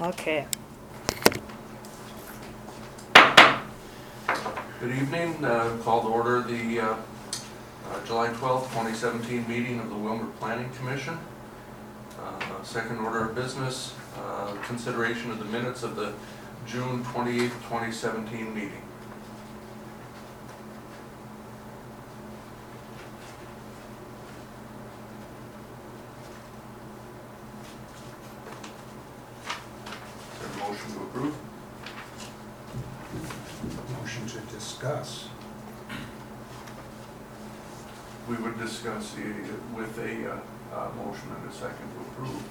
Okay. Good evening. Call to order the July 12th, 2017 meeting of the Wilmer Planning Commission. Second order of business, consideration of the minutes of the June 28th, 2017 meeting. Is there a motion to approve? Motion to discuss. We would discuss with a motion and a second to approve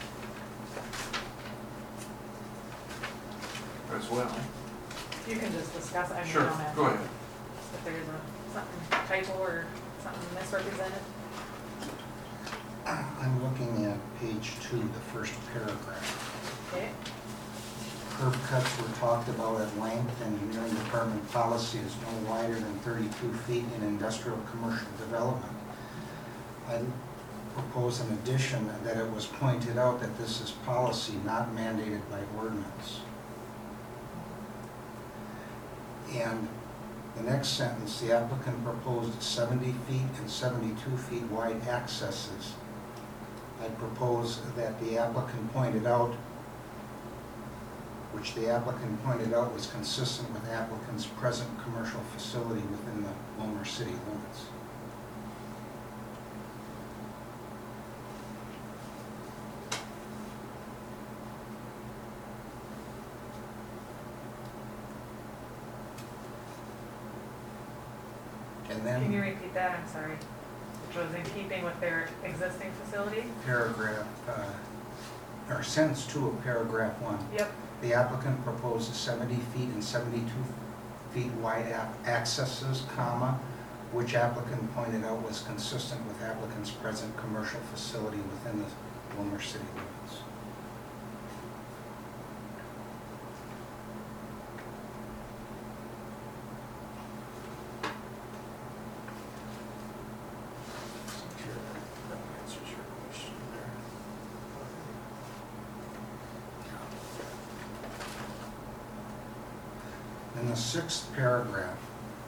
as well. You can just discuss it, I mean, Sure, you don't have go ahead. if there's something typo or something misrepresented. I'm looking at page 2, the first paragraph. Okay, Curb cuts were talked about at length. Engineering department policy is no wider than 32 feet in industrial commercial development. I propose an addition that it was pointed out that this is policy, not mandated by ordinance. And the next sentence, the applicant proposed 70 feet and 72 feet wide accesses. I propose that the applicant pointed out, which the applicant pointed out was consistent with the applicant's present commercial facility within the Wilmer city limits. And can you then repeat that, I'm sorry? Which was in keeping with their existing facility? paragraph, or sentence 2 of paragraph 1. Yep, The applicant proposed 70 feet and 72 feet wide accesses, comma, which applicant pointed out was consistent with applicant's present commercial facility within the Wilmer city limits. That answers your question there. In the 6th paragraph,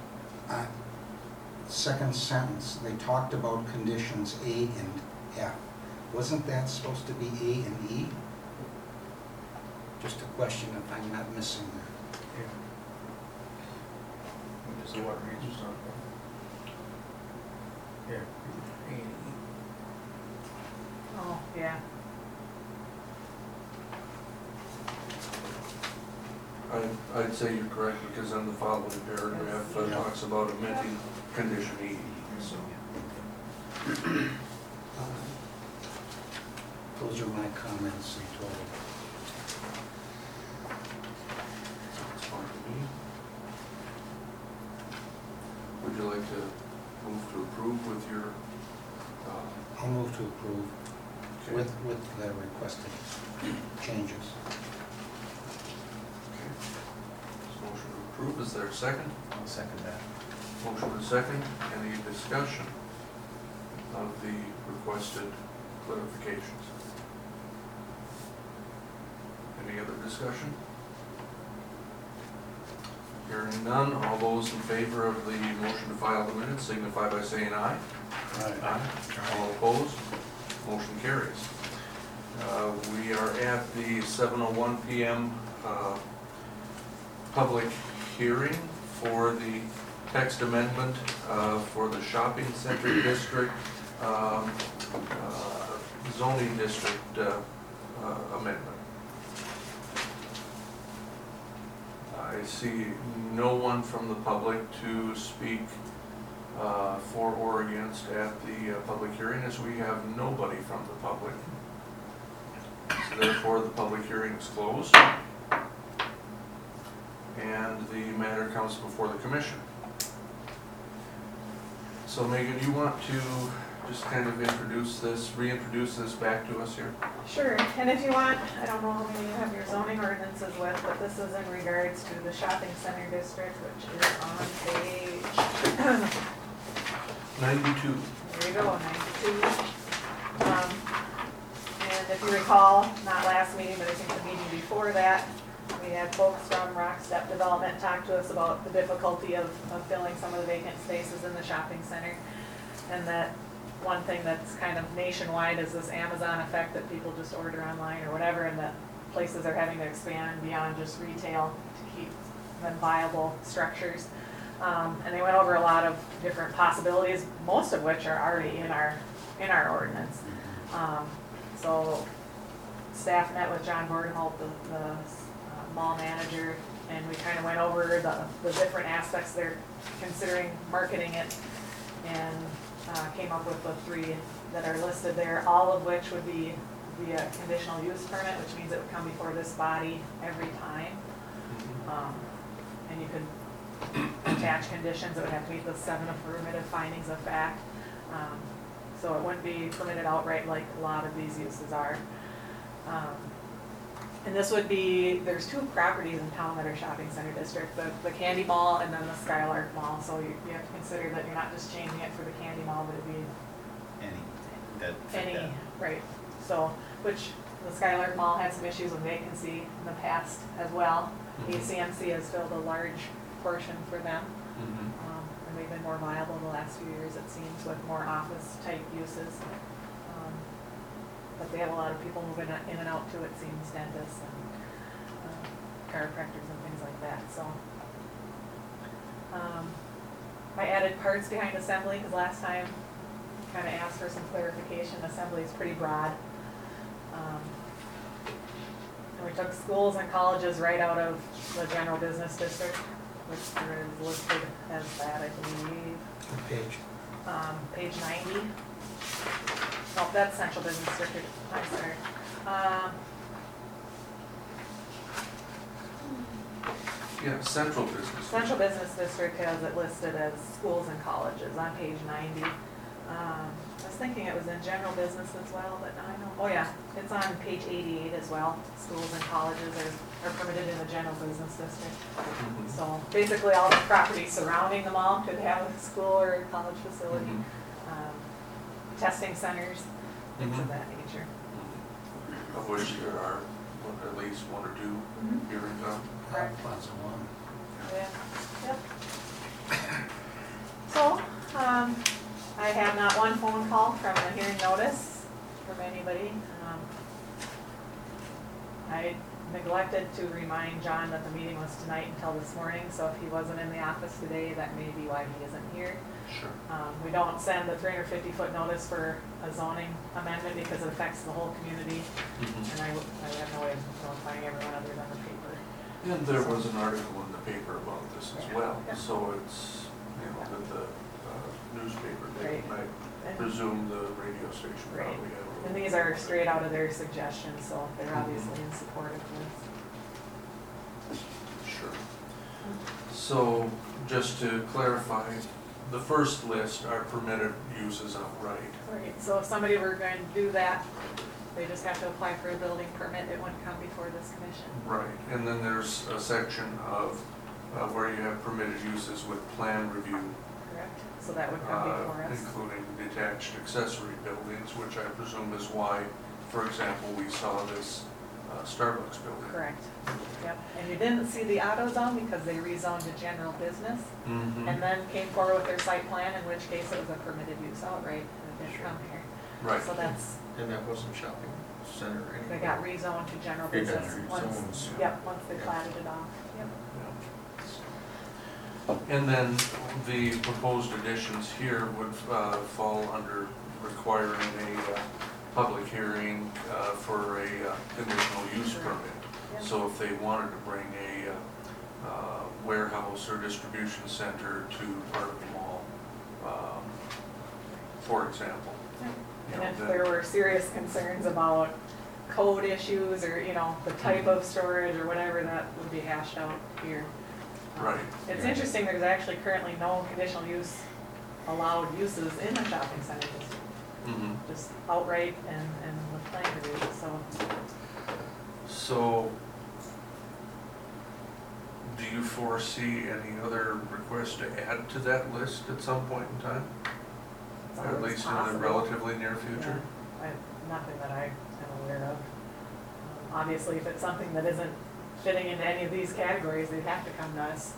second sentence, they talked about conditions A and F. Wasn't that supposed to be A and E? Just a question if I'm not missing that. So what reads was on here? oh, yeah. I'd say you're correct, because in the following paragraph Yeah. talks about amending condition E, so. Those are my comments in total. Sounds fine to me. Would you like to move to approve with your, I'll move to approve okay. with the requested changes. Okay. This motion to approve, is there a second? I'll second that. Motion and second, any discussion of the requested clarifications? Any other discussion? Hearing none, all those in favor of the motion to file the minutes signify by saying aye. All opposed? Motion carries. We are at the 7:01 p.m. Public hearing for the text amendment for the shopping center district zoning district amendment. I see no one from the public to speak for or against at the public hearing, as we have nobody from the public. So therefore, the public hearing is closed, and the matter comes before the commission. So Megan, you want to just kind of reintroduce this back to us here? Sure, and if you want, I don't know how many you have your zoning ordinances with, but this is in regards to the shopping center district, which is on page 92. There you go, 92. And if you recall, not last meeting, but I think the meeting before, before that, we had folks from Rock Step Development talk to us about the difficulty of filling some of the vacant spaces in the shopping center. And that one thing that's kind of nationwide is this Amazon effect, that people just order online or whatever, and that places are having to expand beyond just retail to keep them viable structures. And they went over a lot of different possibilities, most of which are already in our ordinance. So staff met with John Bordenholt, the mall manager, and we kind of went over the different aspects they're considering marketing it, and came up with the 3 that are listed there, all of which would be via conditional use permit, which means it would come before this body every time. And you could attach conditions that would have to meet the 7 affirmative findings of fact. So it wouldn't be permitted outright like a lot of these uses are. And this would be, there's 2 properties in town that are shopping center district, the Candy Mall and then the Skylark Mall. So you have to consider that you're not just changing it for the Candy Mall, but it'd be any, right. So, which the Skylark Mall had some issues with vacancy in the past as well. ACMC has filled a large portion for them. And they've been more viable the last few years, it seems, with more office type uses. But they have a lot of people moving in and out too, it seems, dentists and chiropractors and things like that, so. I added parts behind assembly, because last time kind of asked for some clarification. Assembly is pretty broad. And we took schools and colleges right out of the general business district, which is listed as that, I believe. What page? Page 90. Oh, that's central business district, I'm sorry. Yeah, central business. Central business district has it listed as schools and colleges on page 90. I was thinking it was in general business as well, but I don't, oh yeah, it's on page 88 as well. Schools and colleges are permitted in the general business district. So basically all the property surrounding the mall could have a school or a college facility. Testing centers, things of that nature. Of which there are at least 1 or 2 here in town. Correct. Plaza One. Yeah, yep. So, I have not one phone call from a hearing notice from anybody. I neglected to remind John that the meeting was tonight until this morning, so if he wasn't in the office today, that may be why he isn't here. Sure. We don't send the 350-foot notice for a zoning amendment because it affects the whole community, and I have no way of notifying everyone other than the paper. And there was an article in the paper about this as well, Yeah. so it's, that the newspaper did, Right. and I And- presume the radio station Right. probably had a little. And these are straight out of their suggestions, so they're obviously in support of this. Sure. So, just to clarify, the first list are permitted uses outright. Right, so if somebody were going to do that, they just have to apply for a building permit, it wouldn't come before this commission. Right, and then there's a section of where you have permitted uses with plan review, Correct? So that would come before us. including detached accessory buildings, which I presume is why, for example, we saw this Starbucks building. Correct, yep. And you didn't see the AutoZone because they rezoned to general business and then came forward with their site plan, in which case it was a permitted use outright, and it didn't come here. Right. So that's, And that wasn't shopping center anymore. they got rezoned to general They got business rezoned, once, yeah. yep, once they platted it off, yep. And then the proposed additions here would fall under requiring a public hearing for a conditional use permit. Yep. So if they wanted to bring a warehouse or distribution center to part of the mall, for example. Yep. you And know, if then- there were serious concerns about code issues or, the type of storage or whatever, that would be hashed out here. Right. It's interesting, there's actually currently no conditional use allowed uses in the shopping center district, Mhm. just outright and with plan review, so. So, do you foresee any other requests to add to that list at some point in time? it's At always least in the possible. relatively near future? Yeah, nothing that I am aware of. Obviously, if it's something that isn't fitting into any of these categories, they'd have to come to us.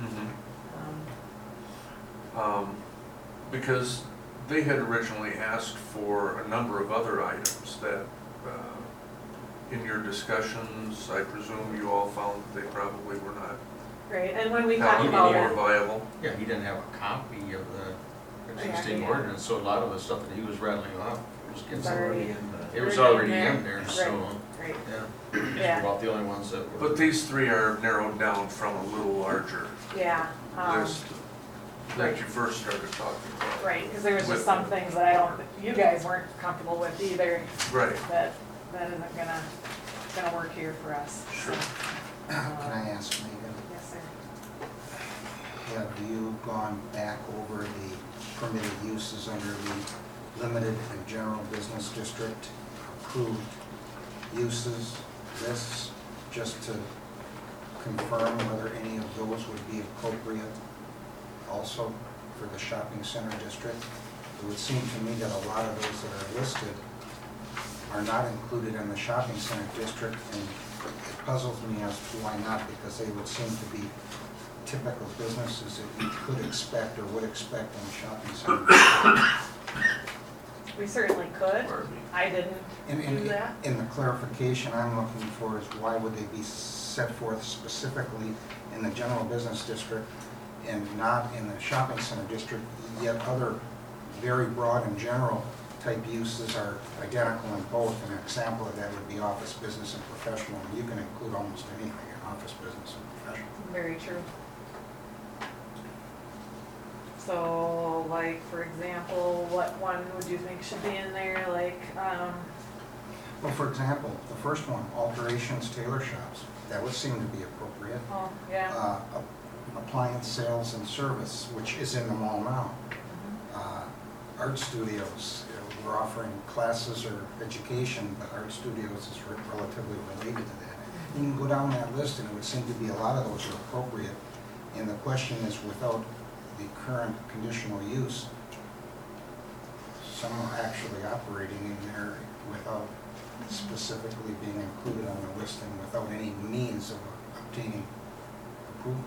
Because they had originally asked for a number of other items that, in your discussions, I presume you all found that they probably were not Right, and when we talk more about it, viable. Yeah, he didn't have a copy of the existing Yeah. ordinance, so a lot of the stuff that he was rattling off was It's getting, already- it was already already in in there. there, so, right, yeah. These Yeah. were about the only ones that were. But these three are narrowed down from a little larger yeah. list that right. you first started talking about. Right, because there was With just some the- things that I don't, you guys weren't comfortable with either, Right. that isn't gonna work here for us. Sure. Can I ask Megan, Yes, sir. have you gone back over the permitted uses under the limited and general business district approved uses lists, just to confirm whether any of those would be appropriate also for the shopping center district? It would seem to me that a lot of those that are listed are not included in the shopping center district, and it puzzles me as to why not, because they would seem to be typical businesses that you could expect or would expect in a shopping center. We certainly could. Pardon me. I didn't do that. In the clarification I'm looking for is why would they be set forth specifically in the general business district and not in the shopping center district, yet other very broad and general type uses are identical in both. An example of that would be office, business, and professional. You can include almost anything in office, business, and professional. Very true. So, like, for example, what one would you think should be in there, like, Well, for example, the first one, alterations, tailor shops, that would seem to be appropriate. oh, yeah. Appliance sales and service, which is in the mall now. Mhm. Art studios, we're offering classes or education, but art studios is relatively related to that. You can go down that list and it would seem to be a lot of those are appropriate. And the question is, without the current conditional use, some are actually operating in there without specifically being included on the list and without any means of obtaining approval.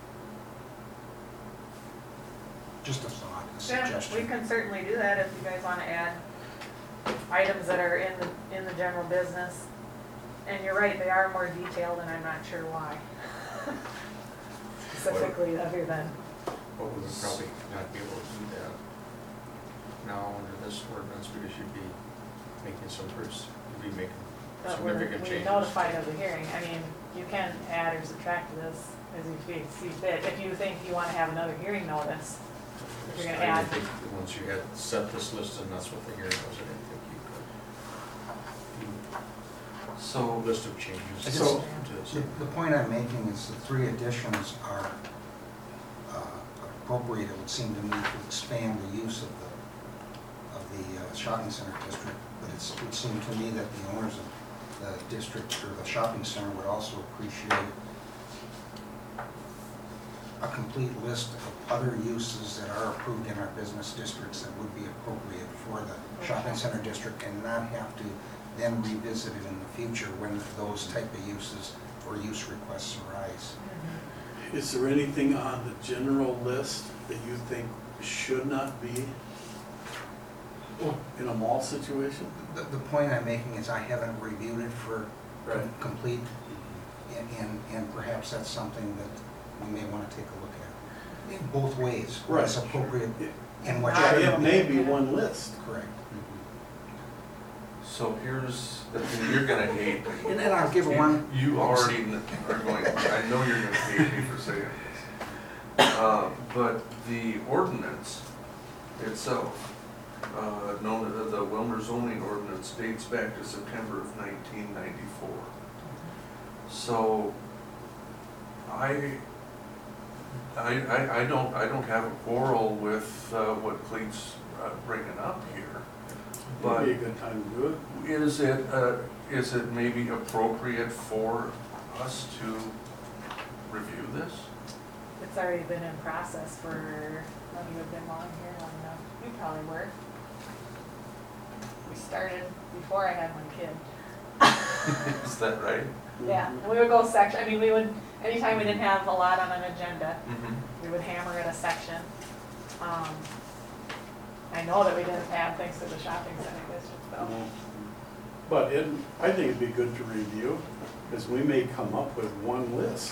Just a thought, a Yeah, suggestion. we can certainly do that if you guys wanna add items that are in the general business. And you're right, they are more detailed and I'm not sure why. Specifically, other than, But we would probably not be able to do that now under this ordinance, because you'd be making you'd be making that significant we changes. notified of the hearing. I mean, you can add or subtract to this as you see fit. If you think you wanna have another hearing notice, if you're gonna I add, didn't think, once you had set this list, and that's what the hearing was, I didn't think you could. So, List of changes. I to just- this. The point I'm making is the three additions are appropriate, it would seem to me, to expand the use of the shopping center district. But it would seem to me that the owners of the district or the shopping center would also appreciate a complete list of other uses that are approved in our business districts that would be appropriate for the shopping center district, and not have to then revisit it in the future when those type of uses or use requests arise. Is there anything on the general list that you think should not be in a mall situation? The point I'm making is I haven't reviewed it for complete, and perhaps that's something that we may want to take a look at. In both ways, what's Right. appropriate and what Yeah, should it be. may be one list. Correct. so here's the thing, you're gonna hate me. And then I'll give one, You already are going, I know you're gonna hate me for saying this. But the ordinance itself, known as the Wilmer zoning ordinance, dates back to September of 1994. So I don't have a quarrel with what Cleet's bringing up here. But Maybe a good time to do it. is it maybe appropriate for us to review this? it's already been in process for, well, you have been long here, long enough. You probably were. We started before I had my kid. Is that right? Yeah, and we would go section, I mean, we would, anytime we didn't have a lot on an agenda, Mm-hmm. we would hammer in a section. I know that we didn't add things to the shopping center district though. But I think it'd be good to review, because we may come up with one list,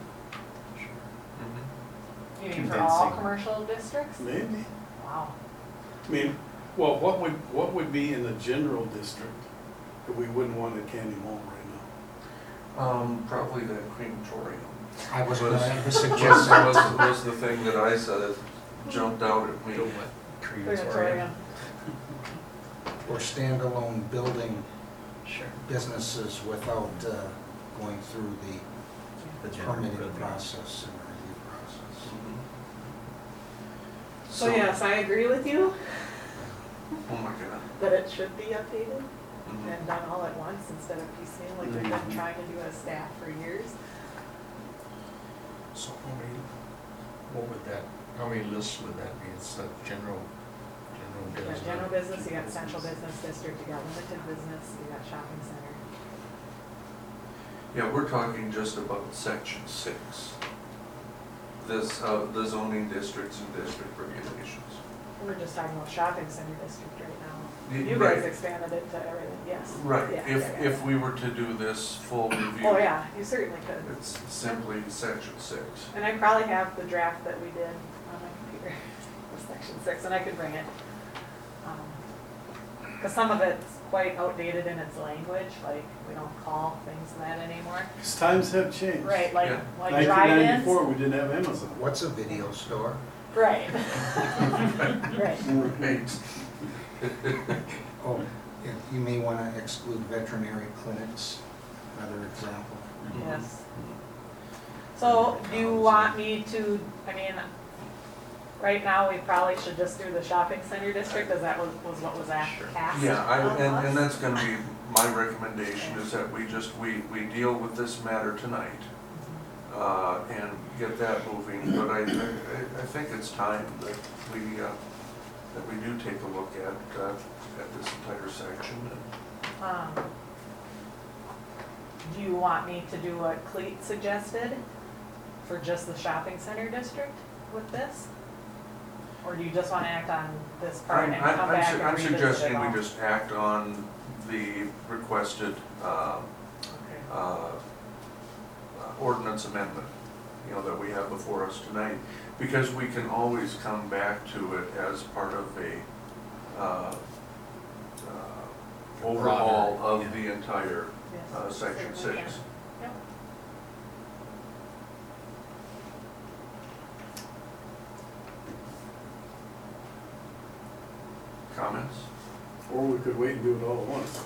Mm-hmm. You mean for all Condensing. commercial districts? maybe. Wow. I mean, well, what would be in the general district that we wouldn't want at Candy Mall right now? Probably the crematorium. I was Was- gonna suggest that. Was the thing that I said that jumped out at me. Don't let Crematorium. crematorium. Or standalone building Sure. businesses without going through The the general permitting building. process and review process. Mhm. So yes, I agree with you Oh my God. that it should be updated Mhm. and done all at once instead of piecemeal like we've been trying to do as staff for years. So how many lists would that be? It's a general You business. got general business, you got central business district, you got limited business, you got shopping center. Yeah, we're talking just about section 6. This, the zoning districts and district regulations. We're just talking about shopping center district right now. Y- You right. guys expanded it to everything, yes. Right, Yeah, if, yeah, yeah. if we were to do this full review. Oh, yeah, you certainly could. It's simply section 6. And I probably have the draft that we did on my computer, for section 6, and I could bring it. Because some of it's quite outdated in its language, like, we don't call things that anymore. Because times have changed. Right, like, Yeah. like 1994, drive-ins. we didn't have Amazon. What's a video store? Right. Right. Right. Oh, yeah, you may want to exclude veterinary clinics, another example. Yes. So, do you want me to, I mean, right now, we probably should just do the shopping center district, because that was what was asked. Sure. Yeah, of us? and that's gonna be my recommendation, is that we deal with this matter tonight, and get that moving, but I think it's time that we do take a look at this entire section. Do you want me to do what Cleat suggested for just the shopping center district with this? Or do you just want to act on this part and come back and I'm revisit it suggesting all? we just act on the requested, Okay. ordinance amendment, that we have before us tonight, because we can always come back to it as part of a overhaul Broader, of yeah. the entire Yes, section certainly 6. can. Yep. Comments? Or we could wait and do it all at once.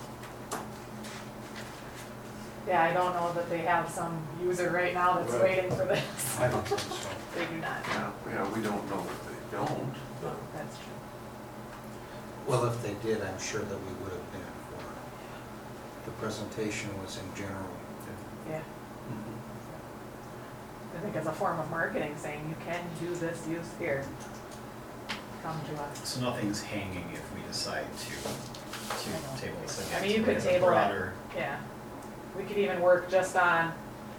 Yeah, I don't know that they have some user right now that's Right. waiting for this. I don't think so. They do not. Yeah, we don't know that they don't. No, that's true. Well, if they did, I'm sure that we would have been informed. The presentation was in general. Yeah. Mhm. I think as a form of marketing, saying you can do this use here, come to us. So nothing's hanging if we decide to table this again. I mean, you So we could have a table it. broader- Yeah. We could even work just on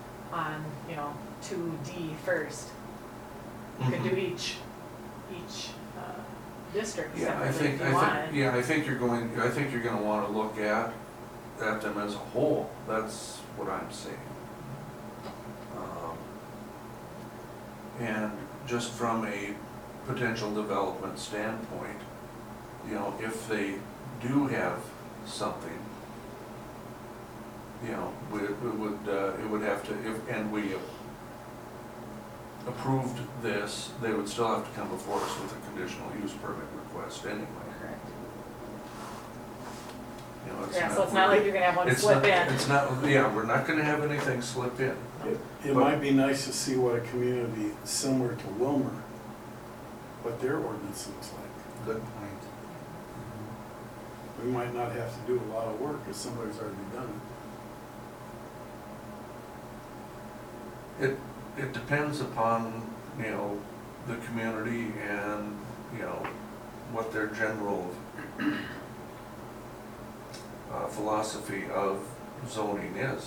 2D first. You could do Mhm. each district Yeah, I separately think, if you wanted. I think you're gonna wanna look at them as a whole, that's what I'm saying. And just from a potential development standpoint, if they do have something, it would have to, and we approved this, they would still have to come before us with a conditional use permit request anyway. Correct. It's Yeah, so it's not like you're gonna have one it's slip not- in. It's not, we're not gonna have anything slip in. It might be nice to see what a community similar to Wilmer, what their ordinance looks like. Good point. We might not have to do a lot of work if somebody's already done It depends upon, the community and, what their general philosophy of zoning is.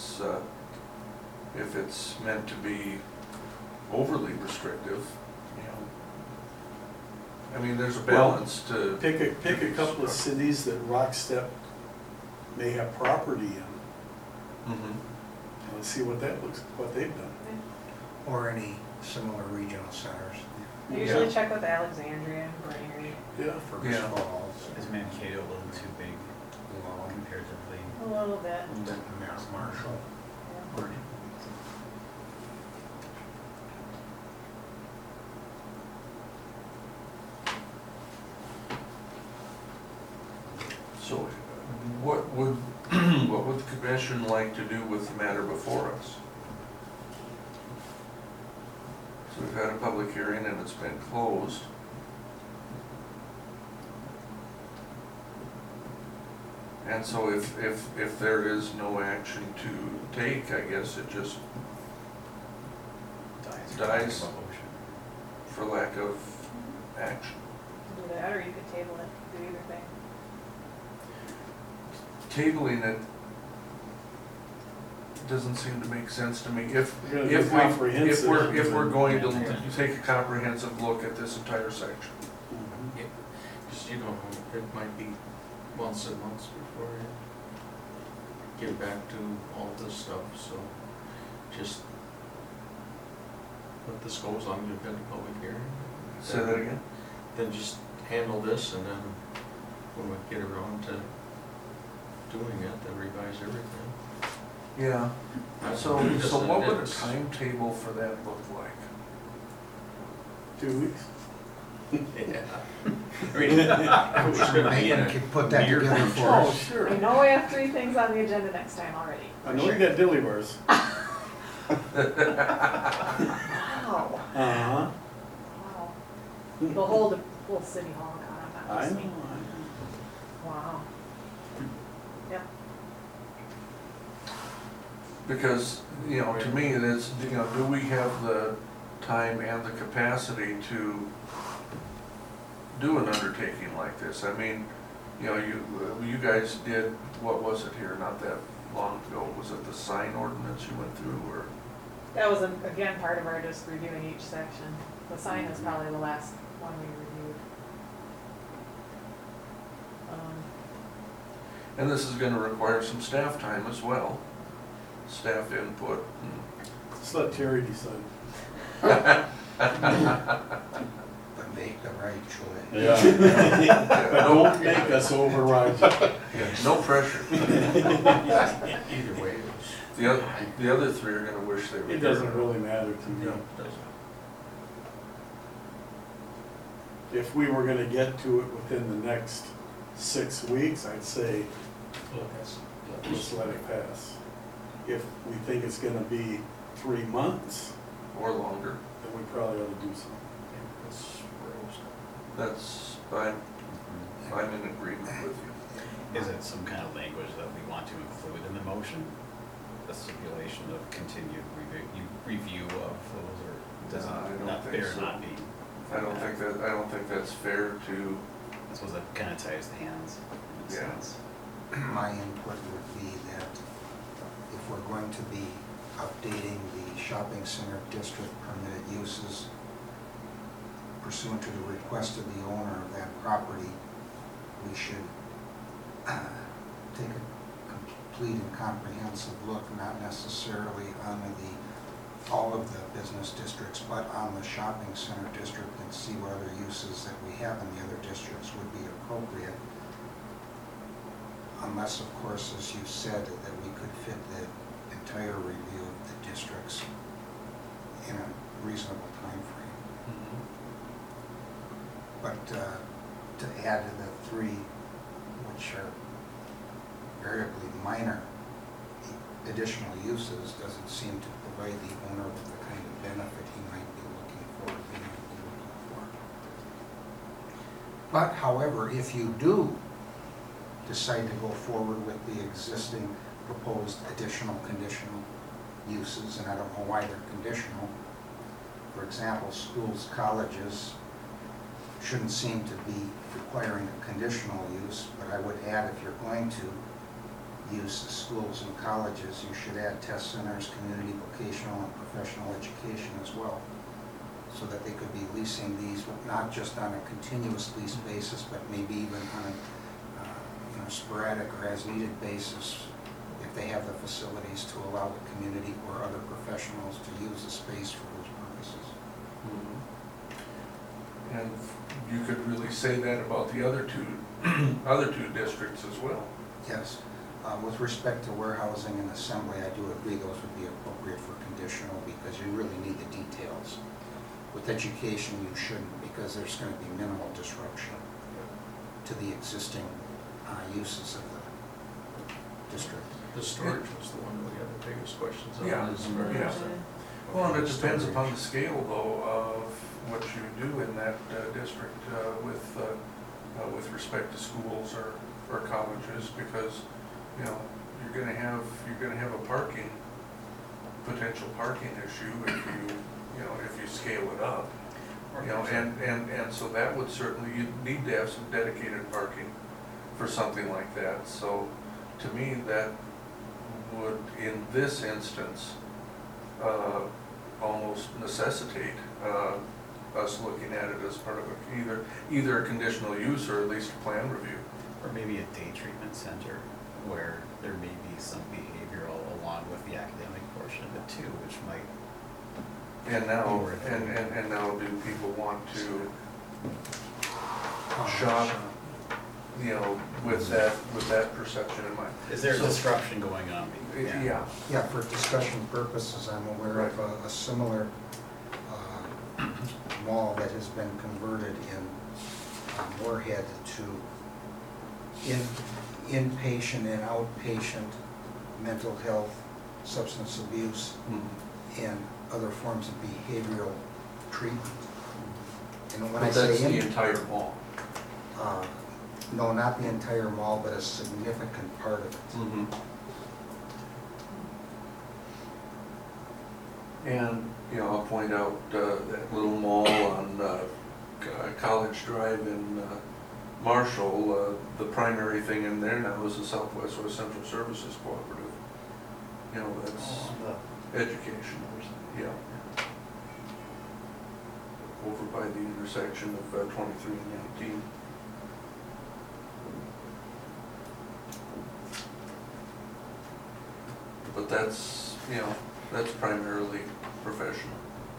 If it's meant to be overly restrictive, you know, I mean, there's a balance to. Pick a couple of cities that Rock Step may have property in, Mhm. and let's see what they've done. Or any similar regional centers. I usually check with Alexandria and Brainerd, Yeah. Fergus Yeah. Falls, Is Mankato a little too big Long, comparatively? a little bit. Marshall. Yeah. So what would, what would the commission like to do with the matter before us? So we've had a public hearing and it's been closed. And so if there is no action to take, I guess it just Dies. for lack of action. Do that, or you could table it, do either thing. Tabling it doesn't seem to make sense to me. If We're gonna do If comprehensive. we're going to Yeah. take a comprehensive look at this entire section. Mhm. Just, you know, it might be months and months before you get back to all this stuff, so just let this go as long as you've been to public hearing. Say that again? Then just handle this, and then when we get around to doing it, then revise everything. Yeah. So Just what would a it's- timetable for that look like? 2 weeks. Yeah. I mean, it's gonna be in Megan a could put that near together future. for Oh, us. sure. I know I have 3 things on the agenda next time already. I know you got dilly bars. Wow, Uh-huh. wow. The whole city hall, God, I'm I not know, listening. Wow. Yep. Because, you know, to me, it is, you know, do we have the time and the capacity to do an undertaking like this? I mean, you know, you guys did, what was it here, not that long ago? Was it the sign ordinance you went through, or? That was, again, part of our just reviewing each section. The sign is probably the last one we reviewed. And this is gonna require some staff time as well, staff input. Let's let Terry decide. But make the right choice. But don't make us override. No pressure. Either way, it's. The other three are gonna wish they were. It doesn't really matter to me. No, it doesn't. If we were gonna get to it within the next 6 weeks, I'd say, let's let it pass. If we think it's gonna be 3 months, Or longer. then we probably ought to do something. That's where I was going. That's, I'm in agreement with you. Is it some kind of language that we want to include in the motion? A stipulation of continued review of those, or does No, I it don't not think fair so. not be? I don't think that's fair to, I suppose that kind of ties the hands in a Yeah. sense. My input would be that if we're going to be updating the shopping center district permitted uses pursuant to the request of the owner of that property, we should take a complete and comprehensive look, not necessarily on all of the business districts, but on the shopping center district, and see what other uses that we have in the other districts would be appropriate. Unless, of course, as you said, that we could fit the entire review of the districts in a reasonable time frame. But to add to the 3, which are variably minor additional uses, doesn't seem to provide the owner with the kind of benefit he might be looking for, But however, if you do decide to go forward with the existing proposed additional conditional uses, and I don't know why they're conditional. For example, schools, colleges shouldn't seem to be requiring a conditional use, but I would add, if you're going to use schools and colleges, you should add test centers, community vocational and professional education as well, so that they could be leasing these, not just on a continuous lease basis, but maybe even on a sporadic or as-needed basis, if they have the facilities to allow the community or other professionals to use the space for those purposes. And you could really say that about the other two districts as well. Yes. With respect to warehousing and assembly, I do agree those would be appropriate for conditional because you really need the details. With education, you shouldn't, because there's going to be minimal disruption to the existing uses of the district. The storage was the one that we had the biggest questions on. Yeah, is where yeah. is it? Well, and it depends upon the scale, though, of what you do in that district with respect to schools or colleges, because, you know, you're gonna have a potential parking issue if you scale it up. You know, and so that would certainly, you need to have some dedicated parking for something like that. So to me, that would, in this instance, almost necessitate us looking at it as part of either a conditional use or at least a plan review. Or maybe a day treatment center where there may be some behavioral along with the academic portion of it too, which might. And now do people want to shop, you know, with that perception in mind? Is there So- disruption going on? Yeah. Yeah, for discussion purposes, I'm aware of a similar mall that has been converted in Moorhead to inpatient and outpatient mental health, substance abuse, and other forms of behavioral treatment. And when I But say that's the entire mall. no, not the entire mall, but a significant part of it. And, you know, I'll point out that little mall on College Drive in Marshall, the primary thing in there now is the Southwest West Central Services Cooperative. You know, that's education, yeah. Over by the intersection of 23 and 19. But that's, you know, that's primarily professional.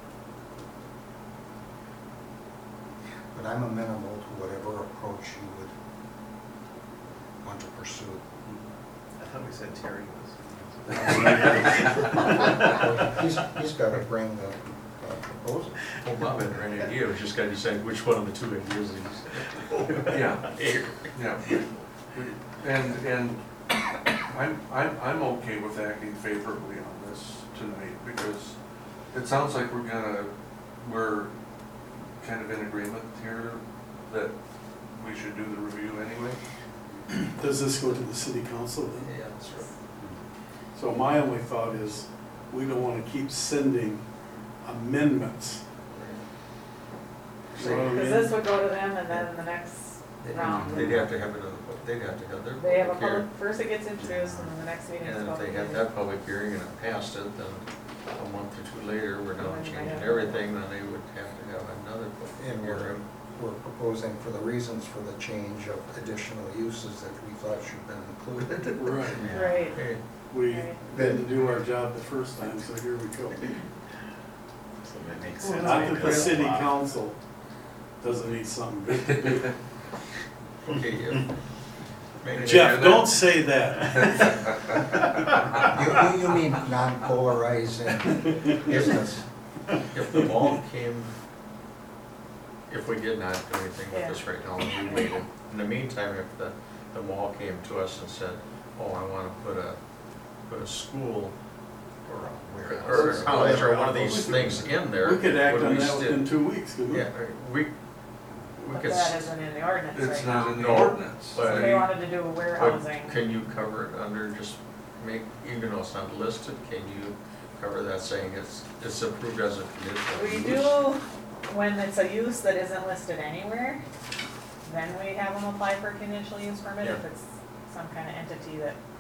But I'm amenable to whatever approach you would want to pursue. I thought we said Terry was. He's got to bring the proposal. Well, Bob had an idea, we just gotta decide which one of the two ideas he said. Yeah, yeah. And I'm okay with acting favorably on this tonight, because it sounds like we're kind of in agreement here that we should do the review anyway. Does this go to the city council then? Yeah, that's right. So my only thought is, we don't want to keep sending amendments. You know what I Because mean? this would go to them and then the next round. They'd have to have their They have a public public, hearing. first it gets introduced and then the next meeting is And if public. they had that public hearing and it passed it, then a month or two later, we're now changing everything, then they would have to have another public And hearing. we're proposing for the reasons for the change of additional uses that we thought should have been included. Right. Right. Okay, We Right. didn't do our job the first time, so here we go. So that makes Well, sense. not that the because city a lot- council doesn't need something good to do. okay, maybe- Jeff, don't say that. You mean non-polarizing business? If the mall came, if we did not do anything with Yeah. this right now, and we waited, in the meantime, if the mall came to us and said, oh, I wanna put a school or a college or one of these things in there. We could act would on we that still- within 2 weeks, couldn't we? Yeah, we But could. that isn't in the ordinance right now. It's not in the No, ordinance. So they wanted to do warehousing. But can you cover it under, just make, even though it's not listed, can you cover that saying it's approved as a conditional use? We do, when it's a use that isn't listed anywhere, then we have them apply for a conditional use permit if Yeah. it's some kind of entity that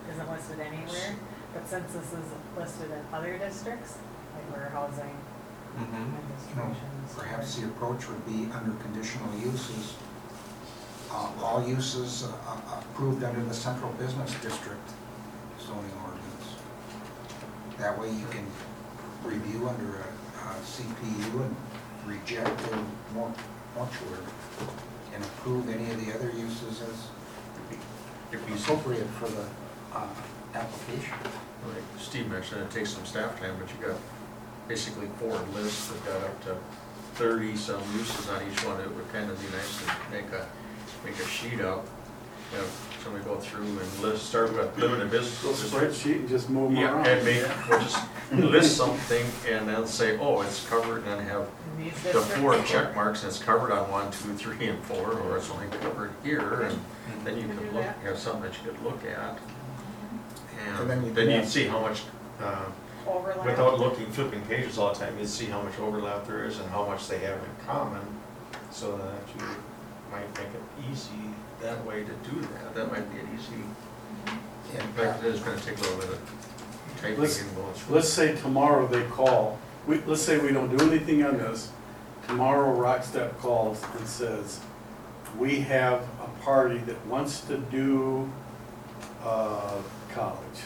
isn't listed anywhere, but since this is listed in other districts, like warehousing Mhm. and You know, distribution. and so perhaps the forth. approach would be under conditional uses. All uses approved under the central business district zoning ordinance. That way you can review under a CPU and reject the mortuary and approve any of the other uses as If you see, appropriate for the application. like Steve mentioned, it takes some staff time, but you got basically 4 lists that got up to 30 some uses on each one. It would kind of be nice to make a sheet up, have somebody go through and list, start with limited business. Little spreadsheet and just move them Yeah, around. and maybe we'll just list something and then say, oh, it's covered, and then have In these the districts. 4 check marks, and it's covered on 1, 2, 3, and 4, or it's only covered here, and then you You can could do look, that. have something that you could look at. And then you And can then you'd have- see how much, Overlap. without looking, flipping pages all the time, you'd see how much overlap there is and how much they have in common, so that you might make it easy that way to do that. That might be an easy, in fact, it is gonna take a little bit of typing Let's- and going through. Let's say tomorrow they call, let's say we don't do anything on this. Tomorrow Rockstep calls and says, we have a party that wants to do, college.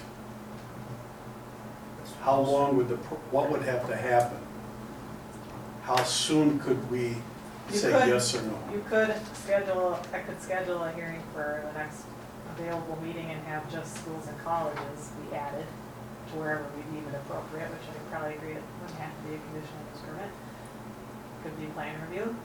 How long would what would have to happen? How soon could we You say could- yes or no? You I could schedule a hearing for the next available meeting and have just schools and colleges be added to wherever we deem it appropriate, which I probably agree it wouldn't have to be a conditional use permit. Could be plan review.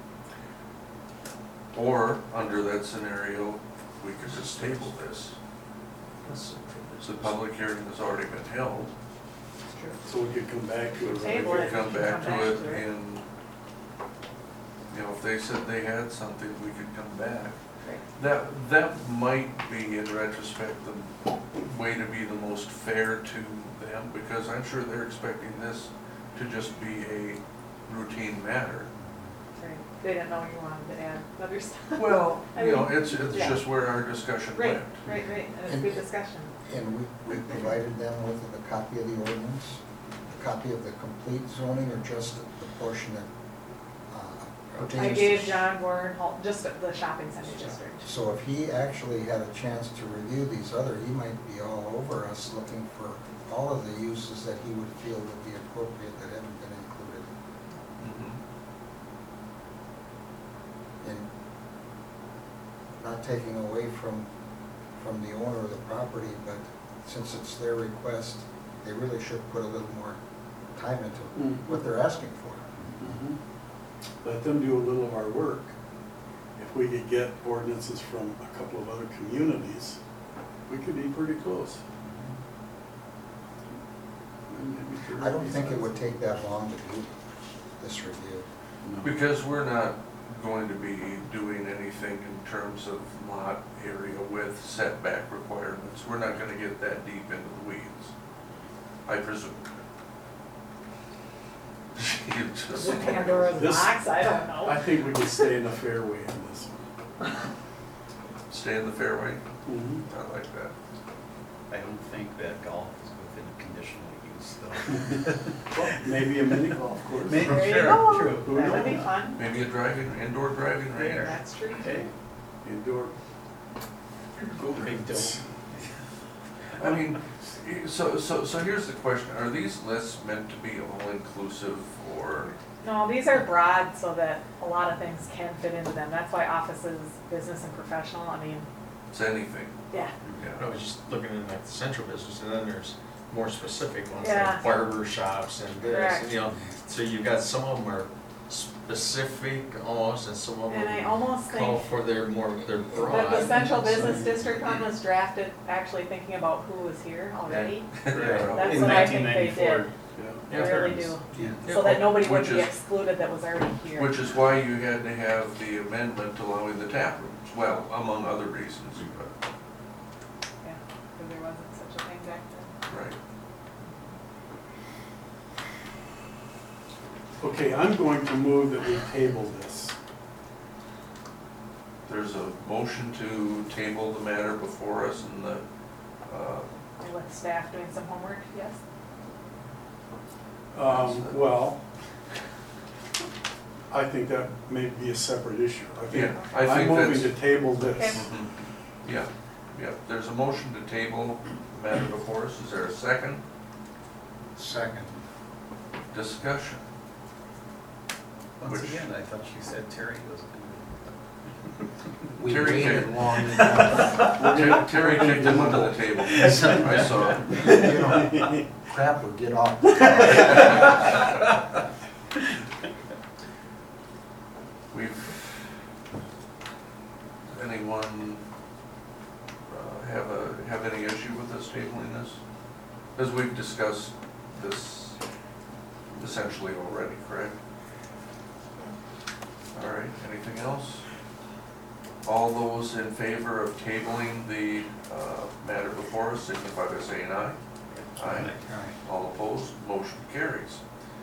Or, under that scenario, we could just table this. The public hearing has already been held. It's true. So we could come back to it. We Table could it, come we can back come to it back to it. and, you know, if they said they had something, we could come back. Great. That might be, in retrospect, the way to be the most fair to them, because I'm sure they're expecting this to just be a routine matter. Right. They didn't know you wanted to add other stuff. Well, I you know, mean, it's yeah. just where our discussion Right, went. right, and it's And- good discussion. And we provided them with a copy of the ordinance, a copy of the complete zoning, or just the portion that pertains I to. gave John Warren, just the shopping center district. So if he actually had a chance to review these other, he might be all over us looking for all of the uses that he would feel would be appropriate that haven't been included. Mhm. And not taking away from the owner of the property, but since it's their request, they really should put a little more time into what they're asking for. Mhm. Let them do a little of our work. If we could get ordinances from a couple of other communities, we could be pretty close. And maybe I don't think it would take that long to do this review. No. Because we're not going to be doing anything in terms of lot area with setback requirements. We're not gonna get that deep into the weeds, I presume. You just- Is it Pandora's This- box? I don't I know. think we could stay in the fairway on this one. Stay in the fairway, Mhm. I like that. I don't think that golf is within conditional use though. Well, maybe a mini golf course. Maybe. There you Sure, go. true. Who That would be knows? fun. Maybe a indoor driving range. That's true. Okay. Indoor. Big deal. I mean, so here's the question, are these lists meant to be all-inclusive, or, No, these are broad so that a lot of things can fit into them. That's why offices, business and professional, I mean, it's anything? yeah. I was just looking at like the central business, and then there's more specific ones, Yeah. like barber shops and this, Correct. and, you know, so you've got some of them are specific almost, and some of And I them almost call think for their broad. that the central business district one was drafted actually thinking about who was here already. That's In what I think they 1994. did. Yeah. They Yeah, really fair do. Yeah. So that nobody would Which be is- excluded that was already here. Which is why you had to have the amendment allowing the tap rooms, well, among other reasons, but, Yeah, because there wasn't such a thing back then. right. Okay, I'm going to move that we table this. There's a motion to table the matter before us in the with staff doing some homework, yes? Well, I think that may be a separate issue. I think, Yeah, I I'm think moving that's. to table Okay. this. Mhm. Yeah, yeah, there's a motion to table the matter before us, is there a second? Second. Discussion. Once Which- again, I thought you said Terry was. We Terry waited came. long enough. Terry kicked him under the table, I saw. You know, crap would get off the top. Anyone have any issue with us tabling this? Because we've discussed this essentially already, correct? All right, anything else? All those in favor of tabling the matter before us signify by saying aye. Aye. All right. All opposed, motion carries.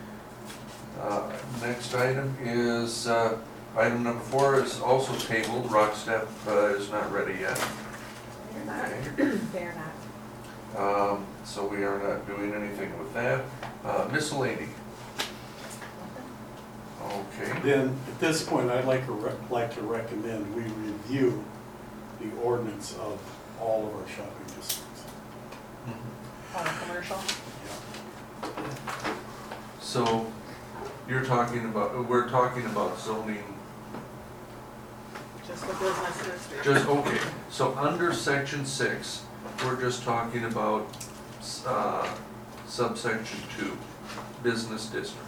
Next item is, item number 4 is also tabled. Rock Step is not ready yet. They're not, Okay. they're not. So we are not doing anything with that. Miscellany. Okay. Then, at this point, I'd like to recommend we review the ordinance of all of our shopping districts. Commercial. Yeah. So you're talking about, we're talking about zoning, Just the business district. just, okay. So under section 6, we're just talking about subsection 2, business districts.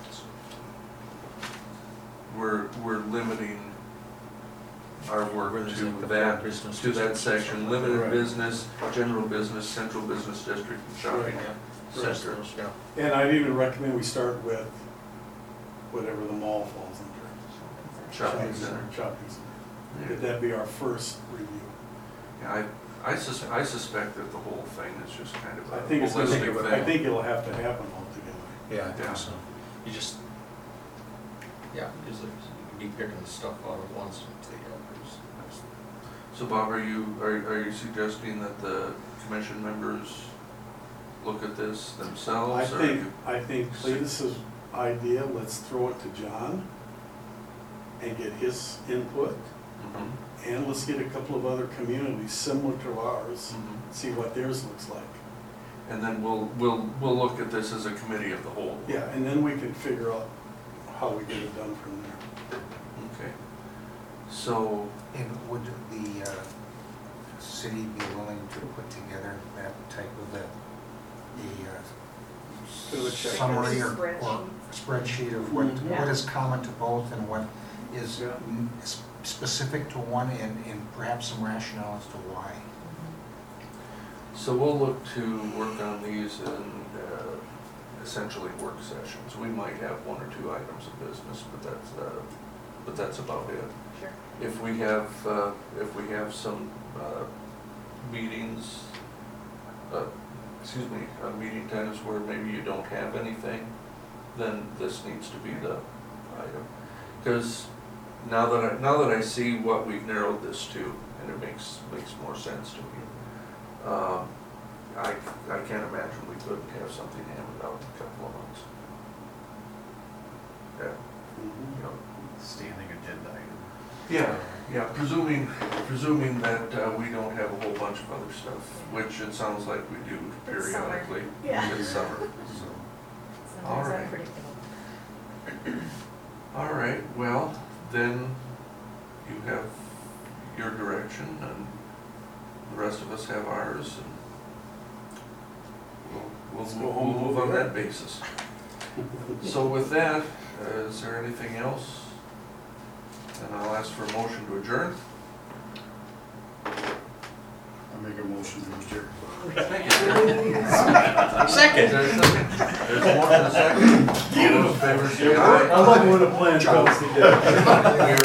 We're limiting our work to that section, limited Right. business, general business, central business district, and shopping center. And I'd even recommend we start with whatever the mall falls under. Shopping center. Shopping center. Yeah. Could that be our first review? Yeah, I suspect that the whole thing is just kind of I a think it's gonna holistic take, thing. I think it'll have to happen altogether. Yeah, I Yeah. think so. You just, yeah, because you be picking stuff out of one to the others. So Bob, are you suggesting that the commission members look at this themselves? I think Cletus's idea, let's throw it to John and get his input, Mhm, and let's get a couple of other communities similar to ours, mhm. see what theirs looks like. And then we'll look at this as a committee of the whole. Yeah, and then we can figure out how we get it done from there. Okay. So, And would the city be willing to put together that type of Do a check. summary or Spreadsheet. spreadsheet of what Mhm. what is common to both and what is Yeah. specific to one and perhaps some rationale as to why? so we'll look to work on these in essentially work sessions. We might have 1 or 2 items of business, but that's about it. Sure. If we have some meetings, meeting times where maybe you don't have anything, then this needs to be the item. Because now that I see what we've narrowed this to, and it makes more sense to me, I can't imagine we couldn't have something hammered out in a couple of months. Yeah, Mhm. you know. Standing agenda item. Yeah, presuming that we don't have a whole bunch of other stuff, which it sounds like we do It's summer. periodically. Yeah. It's summer, so. All Sometimes right. unpredictable. All right, well, then you have your direction and the rest of us have ours, and Let's we'll go home move on over that here. basis. So with that, is there anything else? And I'll ask for a motion to adjourn. I make a motion to adjourn. Thank you. Second. There's a motion and a second. All those in favor say aye. I like when a plan comes together. We are